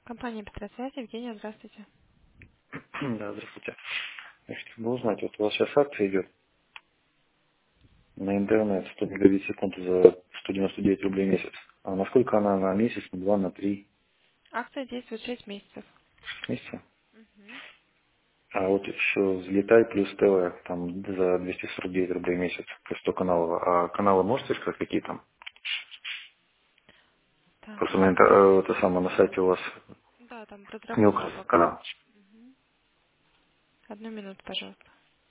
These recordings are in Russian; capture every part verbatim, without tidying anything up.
Компания Петросвязь, Евгения, здравствуйте. Да, здравствуйте. Я хотел бы узнать, вот у вас сейчас акция идет на интернет сто мегабит в секунду за сто девяносто девять рублей в месяц. А насколько она на месяц, на два, на три Акция действует шесть месяцев. месяца? Мгм. А вот еще взлетай плюс ТВ, там за двести сорок девять рублей в месяц, плюс сто каналов. А каналы можете сказать, какие там? Так, Просто на, интер- э, это самое, на сайте у вас да, там не разработка указан пока. канал. Мгм. Одну минуту, пожалуйста.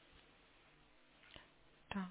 Так.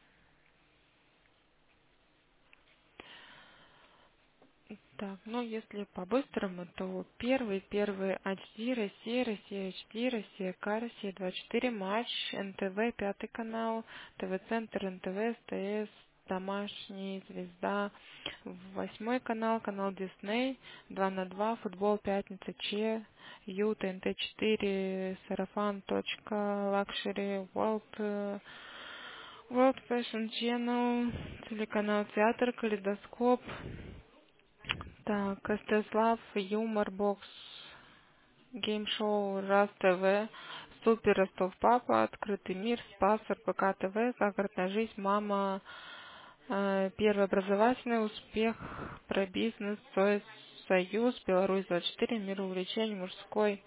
Так, ну если по-быстрому, то первый, первый эйч ди, Россия, Россия эйч ди, Россия К, Россия двадцать четыре, Матч, Н Т В, пятый канал, ТВ-центр, Н Т В, С Т С, Домашний, Звезда, восьмой канал, канал Дисней, два на два, Футбол, Пятница, Че, Ю, Т Н Т четыре, Сарафан, Точка, Лакшери, World, э, World Fashion Channel, телеканал Театр, Калейдоскоп, так, Стеслав, Юмор Бокс, Геймшоу, Раз ТВ, Супер Ростов Папа, Открытый мир, Спас, Р Б К ТВ, Загородная жизнь, Мама, э, Первый образовательный, Успех, Про бизнес, Союз, Союз, Беларусь двадцать четыре, Мир увлечений, Мужской,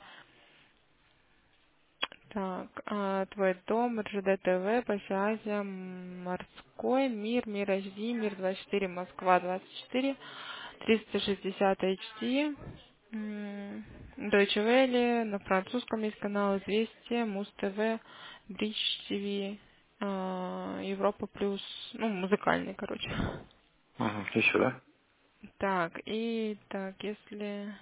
так, а, Твой дом, Р Ж Д ТВ, Большая Азия, Морской, Мир, Мир Эйч Ди, Мир двадцать четыре, Москва двадцать четыре, триста шестьдесят эйч ди, м, Deutsche Welle, на французском есть канал Известия, Муз ТВ, Бридж ТВ, а, Европа плюс, ну, музыкальный, короче. Угу. Еще, да? Так, и так, если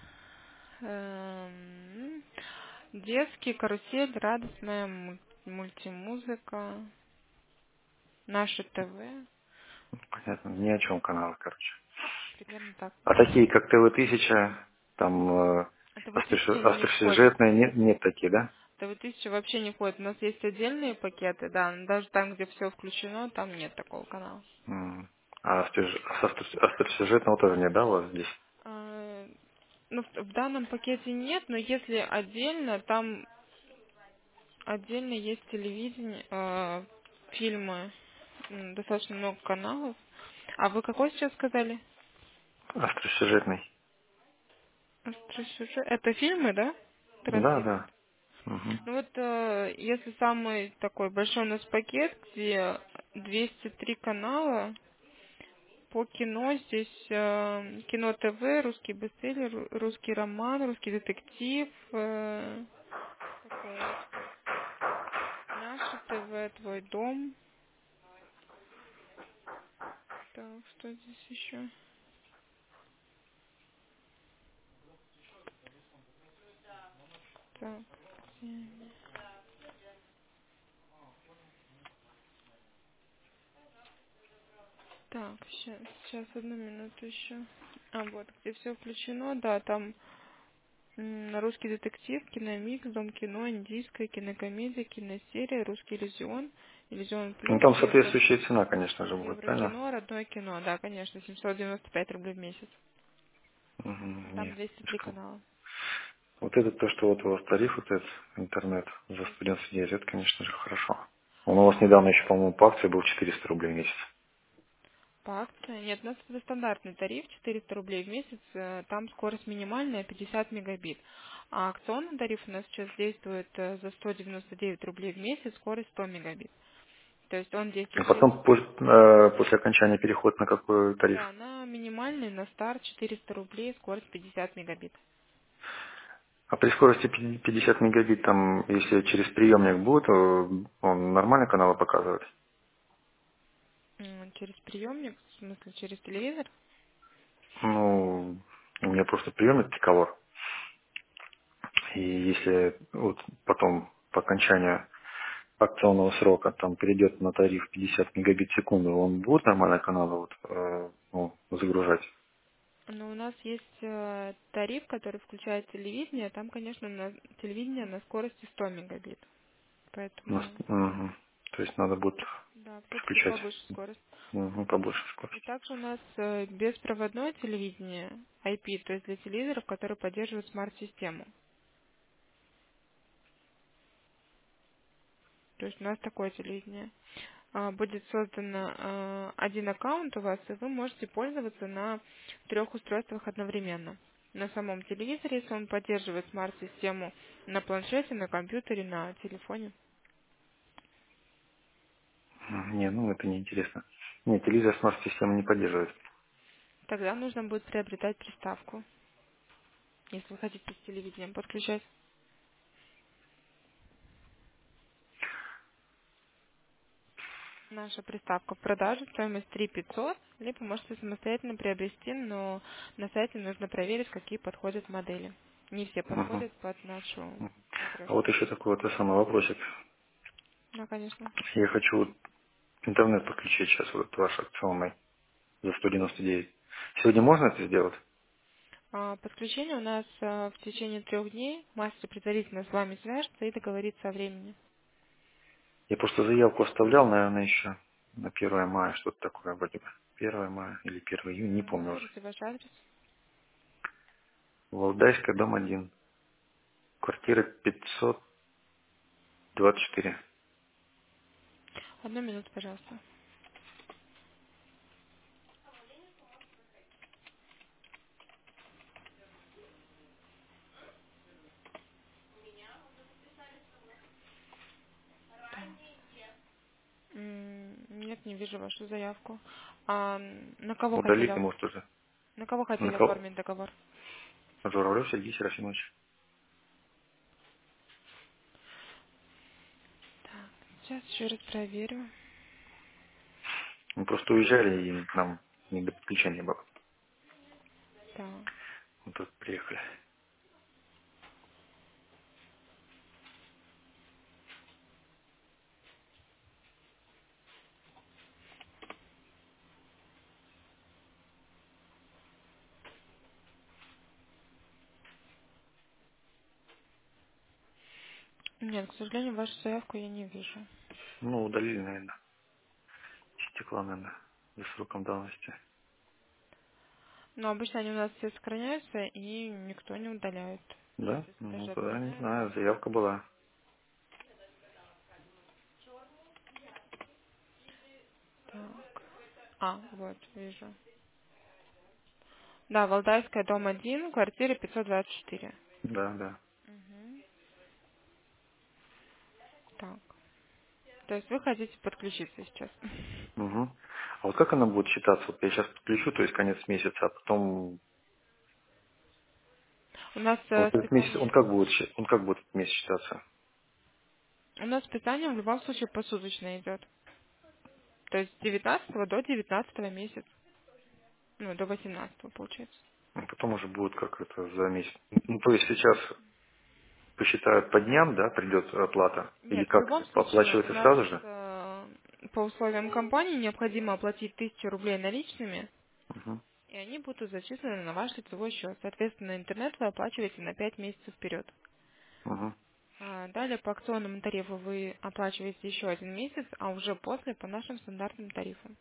эм, детский карусель, радостная му- мультимузыка, наше ТВ, Понятно. Ни о чем каналы, короче. примерно так. А такие, как ТВ тысяча, там э, ТВ тысяча остросю- не входит. остросюжетные, нет, нет такие, да? ТВ тысяча вообще не входит. У нас есть отдельные пакеты, да, но даже там, где все включено, там нет такого канала. М. А остр- а с остр- остросюжетного тоже нет, да, у вас здесь? А, ну, в в данном пакете нет, но если отдельно, там отдельно есть телевидение, а, фильмы, м, достаточно много каналов. А вы какой сейчас сказали? Остросюжетный. Острый сюжет. Это фильмы, да? Да, Транслируют. да. Мгм. Ну вот, э, если самый такой большой у нас пакет, где двести три канала по кино, здесь э, кино ТВ, русский бестселлер, ру- русский роман, русский детектив, э, какое еще? Наше ТВ, Твой дом. Так, что здесь еще? Так, где они? Так, сейчас, сейчас, одну минуту еще. А вот, где все включено, да, там м, русский детектив, киномикс, дом кино, индийская кинокомедия, киносерия, русский иллюзион, иллюзион Ну, плюс, там евро, соответствующая цена, конечно же, будет, правильно? еврокино, родное кино, да, конечно, семьсот девяносто пять рублей в месяц. Мгм. Там Нет. двести три Что? канала. Вот это то, что вот у вас тариф, вот этот интернет за сто девяносто девять, это, конечно же, хорошо. Он у вас недавно еще, по-моему, по акции был четыреста рублей в месяц. По акции? Нет, у нас это стандартный тариф, четыреста рублей в месяц, э, там скорость минимальная пятьдесят мегабит. А акционный тариф у нас сейчас действует э, за сто девяносто девять рублей в месяц, скорость сто мегабит. То есть он А действует шесть. потом пос- э, после окончания переход на какой тариф? Да, на минимальный, на старт четыреста рублей, скорость пятьдесят мегабит. А при скорости пи- пятьдесят мегабит, там, если через приемник будет, э, он нормально каналы показывает? М, Через приемник, в смысле через телевизор? Ну, у меня просто приемник Пиколор. И если вот потом по окончанию акционного срока там перейдет на тариф пятьдесят мегабит в секунду, он будет нормально каналы вот, э, ну, загружать? Но у нас есть э, тариф, который включает телевидение. Там, конечно, на телевидение на скорости сто мегабит. У нас- Поэтому мгм. То есть надо будет... Да, все-таки включать. повыше скорость. Угу, побольше И скорость. также у нас э, беспроводное телевидение ай пи, то есть для телевизоров, которые поддерживают смарт-систему. То есть у нас такое телевидение. А, Будет создан а, один аккаунт у вас, и вы можете пользоваться на трех устройствах одновременно. На самом телевизоре, если он поддерживает смарт-систему на планшете, на компьютере, на телефоне. М, Не, ну это неинтересно. Нет, телевизор смарт-систему не поддерживает. Тогда нужно будет приобретать приставку, если вы хотите с телевидением подключать. Наша приставка в продаже, стоимость три пятьсот, либо можете самостоятельно приобрести, но на сайте нужно проверить, какие подходят модели. Не все Мгм. подходят под нашу А вот устройство. еще такой вот самый вопросик. Да, конечно. Я хочу вот интернет подключить сейчас, вот ваш акционный за сто девяносто девять. Сегодня можно это сделать? А, Подключение у нас а, в течение трех дней. Мастер предварительно с вами свяжется и договорится о времени. Я просто заявку оставлял, наверное, еще на первое мая, что-то такое вроде бы. первое мая или первое июня, не Угу, помню уже. говорите ваш адрес. Валдайская, дом один, квартира пятьсот двадцать четыре. Одну минуту, пожалуйста. М, Нет, не вижу вашу заявку. А на кого хотели, Удалите, оф- может, уже. на кого На хотели кого? оформить договор? Журавлев Сергей Серафимович. Так, сейчас еще раз проверю. Мы просто уезжали, и нам не до подключения было. Так. Мы тут приехали. Нет, к сожалению, вашу заявку я не вижу. Ну, удалили, наверное. Стекла, наверное, за сроком давности. Но обычно они у нас все сохраняются, и никто не удаляет. То есть, Да? если Ну, даже тогда не отменяют, знаю, заявка была. так. А, вот, вижу. Да, Валдайская, дом один, квартира пятьсот двадцать четыре. Да, да. Мгм. Так. То есть вы хотите подключиться сейчас? Угу. А вот как она будет считаться? Вот я сейчас подключу, то есть конец месяца, а потом У нас вот э, этот месяц, он списание, как будет, щи- он как будет этот месяц считаться? у нас списание в любом случае посуточно идет. То есть с девятнадцатого до девятнадцатого месяца. Ну, до восемнадцатого получается. А потом уже будет как это за месяц. Ну, то есть сейчас посчитают по дням, да, придет оплата? Или Нет, в как? любом случае у Оплачивается нас сразу же? э, по условиям компании необходимо оплатить тысячу рублей наличными, Угу. и они будут зачислены на ваш лицевой счет. Соответственно, интернет вы оплачиваете на пять месяцев вперед. Угу. А далее по акционному тарифу вы оплачиваете еще один месяц, а уже после по нашим стандартным тарифам.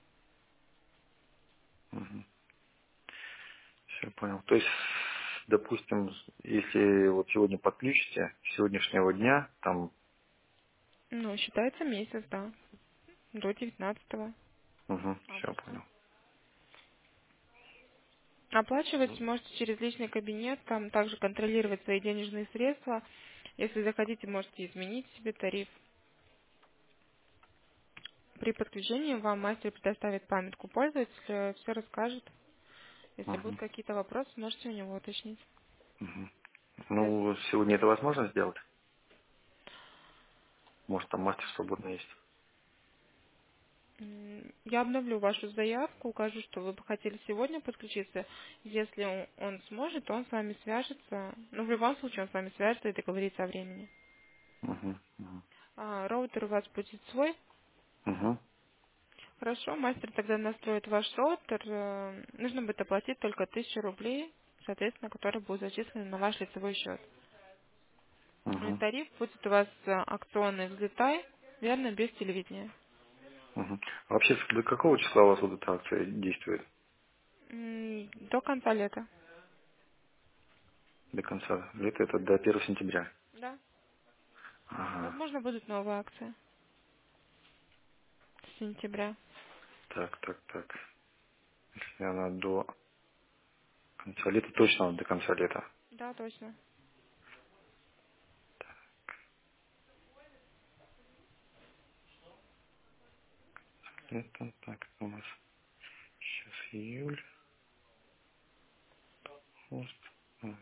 Угу. Все понял. То есть, допустим, если вот сегодня подключите, с сегодняшнего дня, там, Ну, считается месяц, да, до девятнадцатого угу, все августа. понял. Оплачивать можете через личный кабинет, там также контролировать свои денежные средства. Если захотите, можете изменить себе тариф. При подключении вам мастер предоставит памятку пользователя, все расскажет. Если будут Угу. какие-то вопросы, можете у него уточнить. Угу. То есть Ну, сегодня это возможно сделать? Может, там мастер свободно есть? м, я обновлю вашу заявку, укажу, что вы бы хотели сегодня подключиться. Если он он сможет, то он с вами свяжется. Ну, в любом случае, он с вами свяжется и договорится о времени. Угу. Угу. А, роутер у вас будет свой. Угу. Хорошо, мастер тогда настроит ваш роутер. Э, Нужно будет оплатить только тысячу рублей, соответственно, которые будут зачислены на ваш лицевой счет. И Угу. тариф будет у вас э, акционный «Взлетай», верно, без телевидения. Мгм. А вообще, до какого числа у вас вот эта акция действует? М, До конца лета. До конца лета, это до первого сентября. Да. Ага. Возможно, будут новые акции с сентября. Так, так, так. Если она до конца лета, точно она до конца лета. Да, точно. Это так, у нас сейчас июль, август. Так.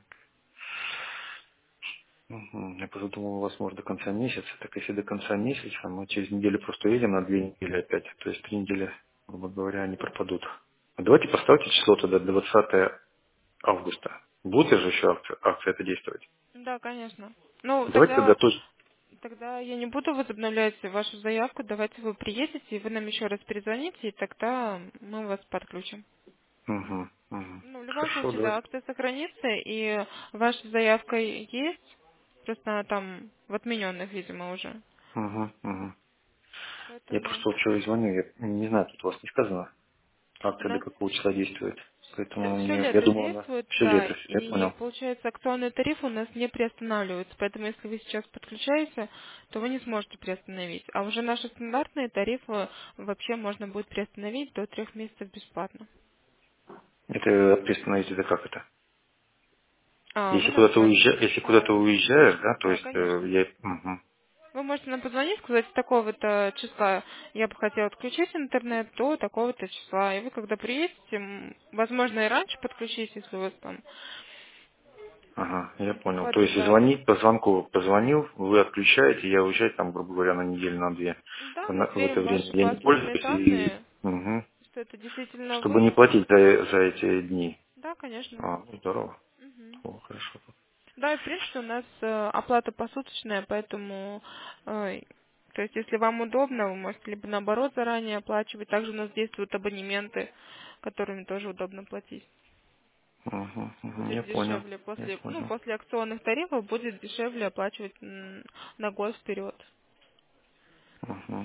Мгм. Я просто думал, у вас может до конца месяца. Так если до конца месяца, мы через неделю просто уедем на две недели опять. То есть три недели, грубо говоря, они пропадут. А давайте поставьте число тогда двадцатое августа. Будет же еще акция, акция это действовать? Да, конечно. Ну, Давайте тогда тогда, тоже. тогда я не буду возобновлять вашу заявку. Давайте вы приедете, и вы нам еще раз перезвоните, и тогда мы вас подключим. Угу, угу. Ну, в любом Хорошо, случае, да, давайте. акция сохранится, и ваша заявка есть, просто она там в отмененных, видимо, уже. Угу, угу. Я Поэтому просто вчера звоню, я не знаю, тут у вас не сказано, у акция до нас какого числа действует. все, Поэтому мне, я лето думал, она действует, все да, лето, я и понял. получается акционные тарифы у нас не приостанавливаются, поэтому если вы сейчас подключаете, то вы не сможете приостановить. А уже наши стандартные тарифы вообще можно будет приостановить до трех месяцев бесплатно. Это приостановить, это как это? А, вы Если нам куда-то звоните. уезжаешь, если куда-то уезжаешь, да, то Да, есть э, конечно. я, мгм, Вы можете нам позвонить, сказать, с такого-то числа я бы хотела отключить интернет, до такого-то числа. И вы, когда приедете, м, возможно, и раньше подключить, если у вас там ага, я понял. То есть подвисает. звонить по звонку позвонил, вы отключаете, я уезжаю там, грубо говоря, на неделю, на две. Да, мы На- в это сверим время ваши я не паспортные пользуюсь и данные, мгм, что это действительно чтобы вы. не платить за, за эти дни. Да, конечно. А, ну, здорово. Мгм. О, хорошо. Да, и в принципе у нас э, оплата посуточная, поэтому, э, то есть если вам удобно, вы можете либо наоборот заранее оплачивать. Также у нас действуют абонементы, которыми тоже удобно платить. Угу, угу, Будет я понял, дешевле я после, ну, понял. после акционных тарифов будет дешевле оплачивать м, на год вперед. Угу.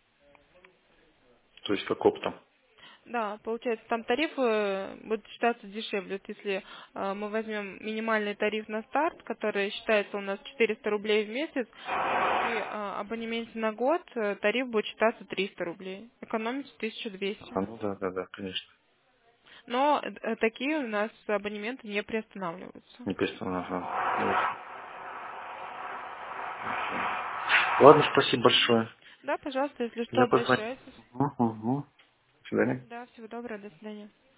То есть как оптом. Да, получается, там тарифы будут считаться дешевле. Вот если э, мы возьмем минимальный тариф на старт, который считается у нас четыреста рублей в месяц, то при э, абонементе на год э, тариф будет считаться триста рублей. Экономите тысячу двести. А, ну да, да, да, конечно. Но э, такие у нас абонементы не приостанавливаются. Не перестал, ага. Ясно. Ладно, спасибо большое. Да, пожалуйста, если что, Я позвоню. обращайтесь. Угу, угу. До свидания. Да, всего доброго, до свидания.